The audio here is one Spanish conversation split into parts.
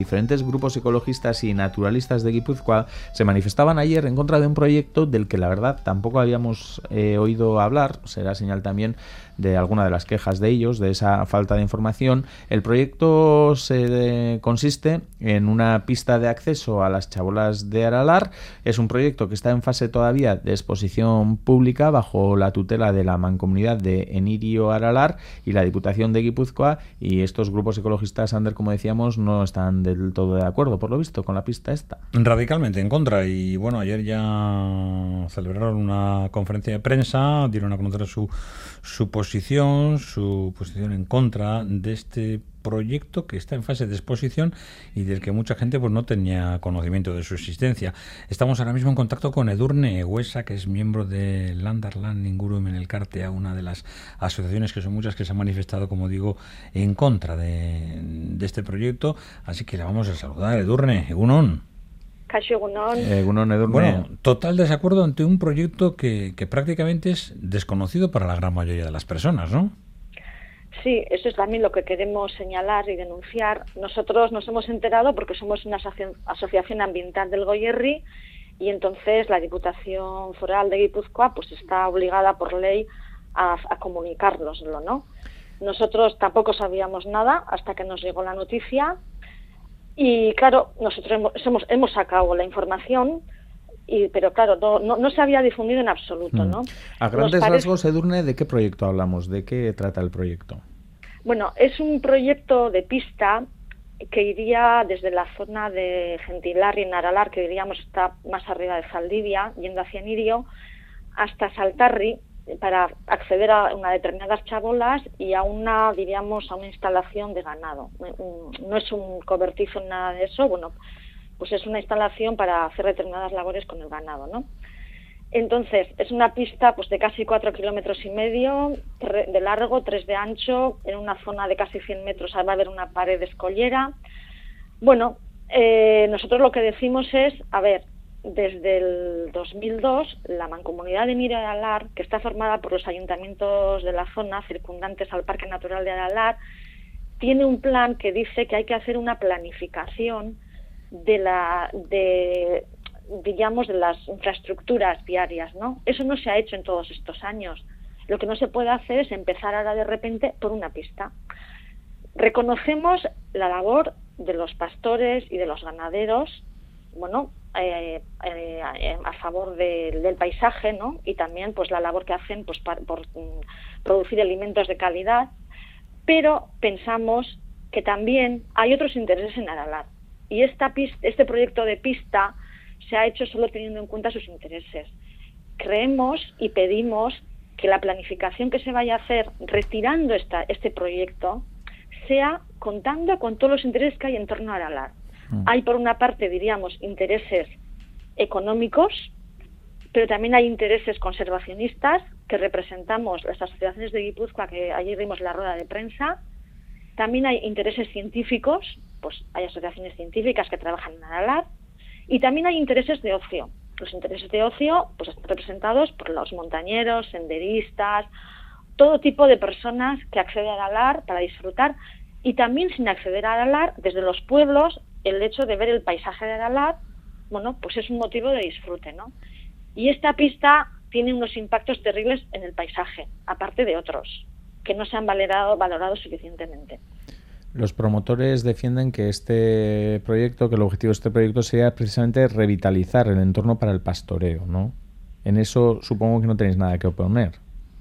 Diferentes grupos ecologistas y naturalistas de Guipúzcoa se manifestaban ayer en contra de un proyecto del que la verdad tampoco habíamos oído hablar. Será señal también de alguna de las quejas de ellos, de esa falta de información. El proyecto consiste en una pista de acceso a las chabolas de Aralar. Es un proyecto que está en fase todavía de exposición pública bajo la tutela de la Mancomunidad de Enirio Aralar y la Diputación de Guipúzcoa, y estos grupos ecologistas, Ander, como decíamos, no están del todo de acuerdo, por lo visto, con la pista esta. Radicalmente en contra. Y bueno, ayer ya celebraron una conferencia de prensa, dieron a conocer su posición en contra de este proyecto que está en fase de exposición y del que mucha gente pues no tenía conocimiento de su existencia. Estamos ahora mismo en contacto con Edurne Eguesa, que es miembro de Landarland Ingurumen Elkartea, una de las asociaciones, que son muchas, que se han manifestado, como digo, en contra de este proyecto. Así que la vamos a saludar. Edurne, egunon. Egunon, Edurne. Bueno, total desacuerdo ante un proyecto que prácticamente es desconocido para la gran mayoría de las personas, ¿no? Sí, eso es también lo que queremos señalar y denunciar. Nosotros nos hemos enterado porque somos una asociación ambiental del Goierri, y entonces la Diputación Foral de Guipúzcoa pues está obligada por ley a comunicárnoslo, ¿no? Nosotros tampoco sabíamos nada hasta que nos llegó la noticia, y claro, nosotros hemos sacado la información, pero claro, no se había difundido en absoluto, ¿no? A grandes rasgos, Edurne, ¿de qué proyecto hablamos? ¿De qué trata el proyecto? Bueno, es un proyecto de pista que iría desde la zona de Gentilarri en Aralar, que diríamos está más arriba de Zaldivia, yendo hacia Enirio, hasta Saltarri, para acceder a unas determinadas chabolas y a una instalación de ganado. No es un cobertizo, nada de eso, bueno, pues es una instalación para hacer determinadas labores con el ganado, ¿no? Entonces, es una pista pues de casi 4,5 kilómetros de largo, 3 de ancho, en una zona de casi 100 metros va a haber una pared de escollera. Bueno, nosotros lo que decimos es, a ver, desde el 2002, la Mancomunidad de Enirio Aralar, que está formada por los ayuntamientos de la zona circundantes al Parque Natural de Aralar, tiene un plan que dice que hay que hacer una planificación de las infraestructuras viarias, ¿no? Eso no se ha hecho en todos estos años. Lo que no se puede hacer es empezar ahora de repente por una pista. Reconocemos la labor de los pastores y de los ganaderos, bueno, a favor del paisaje, ¿no? Y también pues la labor que hacen pues por producir alimentos de calidad, pero pensamos que también hay otros intereses en Aralar, y este proyecto de pista se ha hecho solo teniendo en cuenta sus intereses. Creemos y pedimos que la planificación que se vaya a hacer retirando este proyecto sea contando con todos los intereses que hay en torno a Aralar. Hay, por una parte, diríamos, intereses económicos, pero también hay intereses conservacionistas que representamos las asociaciones de Guipúzcoa, que ayer dimos la rueda de prensa. También hay intereses científicos, pues hay asociaciones científicas que trabajan en Aralar, y también hay intereses de ocio. Los intereses de ocio pues están representados por los montañeros, senderistas, todo tipo de personas que acceden a Aralar para disfrutar, y también sin acceder a Aralar, desde los pueblos, el hecho de ver el paisaje de Aralar, bueno, pues es un motivo de disfrute, ¿no? Y esta pista tiene unos impactos terribles en el paisaje, aparte de otros, que no se han valorado suficientemente. Los promotores defienden que que el objetivo de este proyecto sería precisamente revitalizar el entorno para el pastoreo, ¿no? En eso supongo que no tenéis nada que oponer.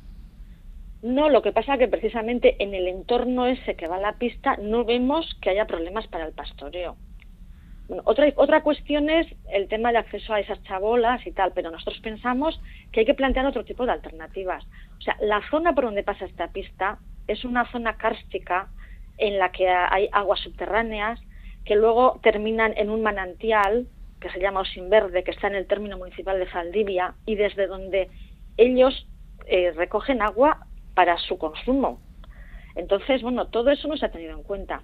No, lo que pasa es que precisamente en el entorno ese que va a la pista no vemos que haya problemas para el pastoreo. Bueno, otra cuestión es el tema de acceso a esas chabolas y tal, pero nosotros pensamos que hay que plantear otro tipo de alternativas. O sea, la zona por donde pasa esta pista es una zona kárstica en la que hay aguas subterráneas que luego terminan en un manantial que se llama Osinverde, que está en el término municipal de Zaldivia, y desde donde ellos recogen agua para su consumo. Entonces, bueno, todo eso no se ha tenido en cuenta.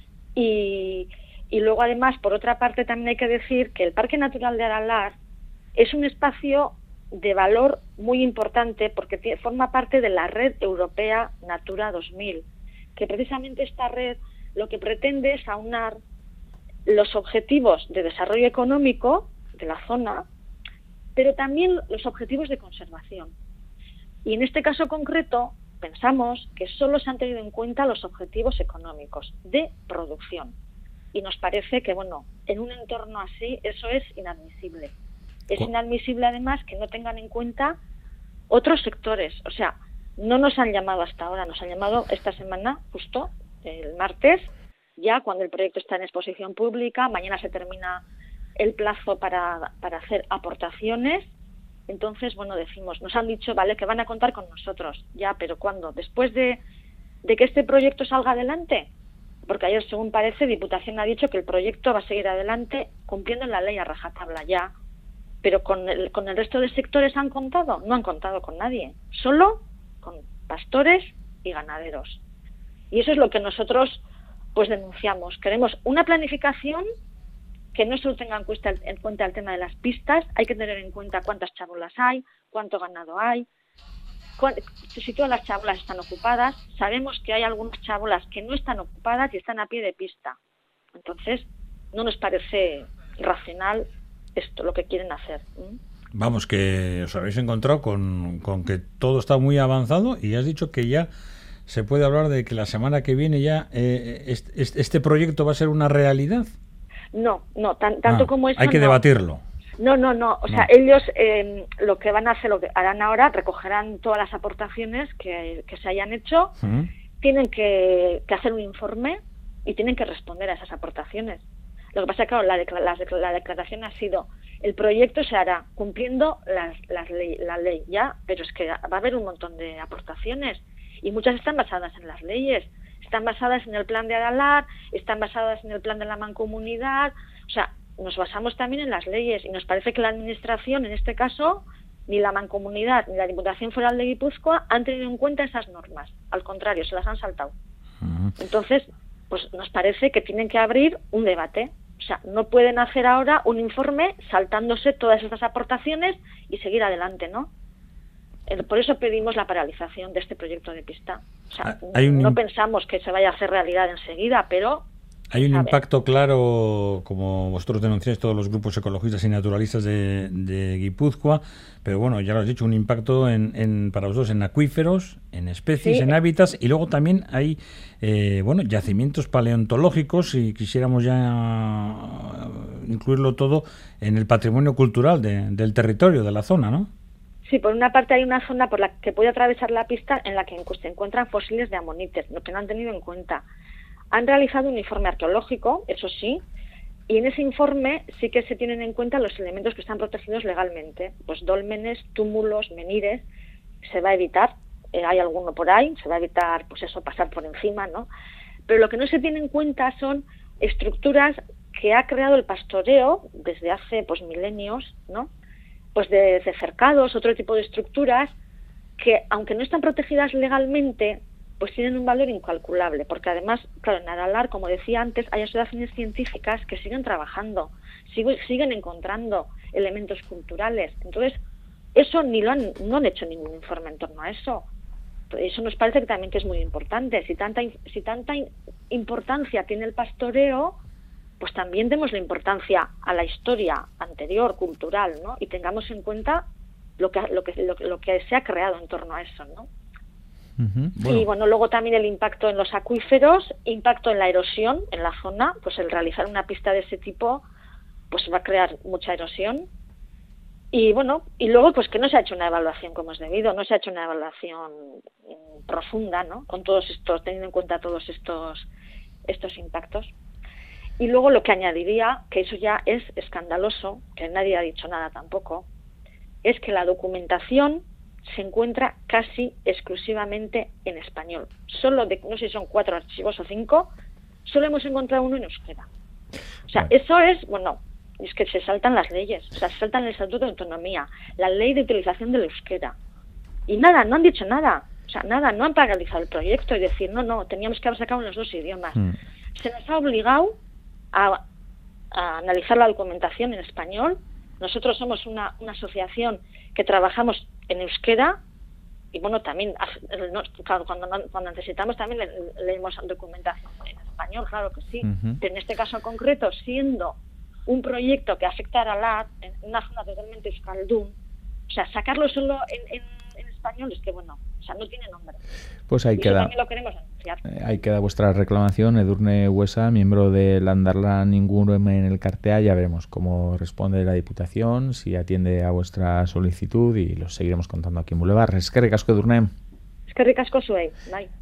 Y luego, además, por otra parte, también hay que decir que el Parque Natural de Aralar es un espacio de valor muy importante porque forma parte de la red europea Natura 2000, que precisamente esta red lo que pretende es aunar los objetivos de desarrollo económico de la zona, pero también los objetivos de conservación. Y en este caso concreto pensamos que solo se han tenido en cuenta los objetivos económicos de producción. Y nos parece que, bueno, en un entorno así eso es inadmisible. Es inadmisible además que no tengan en cuenta otros sectores. O sea, no nos han llamado hasta ahora, nos han llamado esta semana, justo el martes, ya cuando el proyecto está en exposición pública. Mañana se termina el plazo para hacer aportaciones. Entonces, bueno, decimos, nos han dicho, vale, que van a contar con nosotros. Ya, pero ¿cuándo? ¿Después de que este proyecto salga adelante? Porque ayer, según parece, Diputación ha dicho que el proyecto va a seguir adelante cumpliendo la ley a rajatabla ya. Pero con el resto de sectores han contado, no han contado con nadie, solo con pastores y ganaderos. Y eso es lo que nosotros pues denunciamos. Queremos una planificación que no solo tenga en cuenta el tema de las pistas, hay que tener en cuenta cuántas chabolas hay, cuánto ganado hay, si todas las chabolas están ocupadas. Sabemos que hay algunas chabolas que no están ocupadas y están a pie de pista. Entonces, no nos parece racional esto, lo que quieren hacer. Vamos, que os habéis encontrado con que todo está muy avanzado y has dicho que ya se puede hablar de que la semana que viene ya este proyecto va a ser una realidad. No, tanto como eso. Hay que debatirlo. No. O sea, ellos lo que van a hacer, lo que harán ahora, recogerán todas las aportaciones que se hayan hecho, tienen que hacer un informe y tienen que responder a esas aportaciones. Lo que pasa es que, claro, la declaración ha sido, el proyecto se hará cumpliendo la ley, ya, pero es que va a haber un montón de aportaciones y muchas están basadas en las leyes, están basadas en el plan de Aralar, están basadas en el plan de la mancomunidad. O sea, nos basamos también en las leyes y nos parece que la Administración, en este caso, ni la mancomunidad ni la Diputación Foral de Guipúzcoa han tenido en cuenta esas normas. Al contrario, se las han saltado. Entonces, pues nos parece que tienen que abrir un debate. O sea, no pueden hacer ahora un informe saltándose todas estas aportaciones y seguir adelante, ¿no? Por eso pedimos la paralización de este proyecto de pista. O sea, no pensamos que se vaya a hacer realidad enseguida, pero... Hay un impacto claro, como vosotros denunciáis, todos los grupos ecologistas y naturalistas de Guipúzcoa, pero bueno, ya lo has dicho, un impacto para vosotros en acuíferos, en especies, sí, en hábitats, y luego también hay yacimientos paleontológicos, si quisiéramos ya incluirlo todo en el patrimonio cultural del territorio, de la zona, ¿no? Sí, por una parte hay una zona por la que puede atravesar la pista en la que se encuentran fósiles de amoníter, lo que no han tenido en cuenta. Han realizado un informe arqueológico, eso sí, y en ese informe sí que se tienen en cuenta los elementos que están protegidos legalmente, pues dólmenes, túmulos, menires, se va a evitar, hay alguno por ahí, se va a evitar, pues eso, pasar por encima, ¿no? Pero lo que no se tiene en cuenta son estructuras que ha creado el pastoreo desde hace, pues, milenios, ¿no? Pues de cercados, otro tipo de estructuras que, aunque no están protegidas legalmente, pues tienen un valor incalculable, porque además, claro, en Aralar, como decía antes, hay asociaciones científicas que siguen trabajando, siguen encontrando elementos culturales. Entonces, eso no han hecho ningún informe en torno a eso. Eso nos parece que también que es muy importante. Si tanta importancia tiene el pastoreo, pues también demos la importancia a la historia anterior, cultural, ¿no? Y tengamos en cuenta lo que se ha creado en torno a eso, ¿no? Bueno. Y bueno, luego también el impacto en los acuíferos, impacto en la erosión en la zona, pues el realizar una pista de ese tipo pues va a crear mucha erosión. Y bueno, y luego pues que no se ha hecho una evaluación como es debido, no se ha hecho una evaluación profunda, ¿no? Con todos estos, teniendo en cuenta todos estos impactos. Y luego lo que añadiría, que eso ya es escandaloso, que nadie ha dicho nada tampoco, es que la documentación se encuentra casi exclusivamente en español. Solo no sé si son 4 archivos o 5, solo hemos encontrado uno en euskera. O sea, eso es, bueno, es que se saltan las leyes, o sea, se saltan el Estatuto de Autonomía, la ley de utilización del euskera. Y nada, no han dicho nada, o sea, nada, no han paralizado el proyecto y decir, no, teníamos que haber sacado en los 2 idiomas. Se nos ha obligado a analizar la documentación en español. Nosotros somos una asociación que trabajamos en euskera y bueno, también claro, cuando necesitamos también leemos documentación español, claro que sí. Pero en este caso concreto, siendo un proyecto que afecta a la en una zona totalmente euskaldun, o sea, sacarlo solo en español es que, bueno, o sea, no tiene nombre. Pues ahí queda. También lo queremos anunciar. Ahí queda vuestra reclamación, Edurne Huesa, miembro del Andarlan Ingurumen en el Cartea. Ya veremos cómo responde la Diputación, si atiende a vuestra solicitud y los seguiremos contando aquí en Boulevard. Eskerrik asko, Edurne. Eskerrik asko zuei, bai.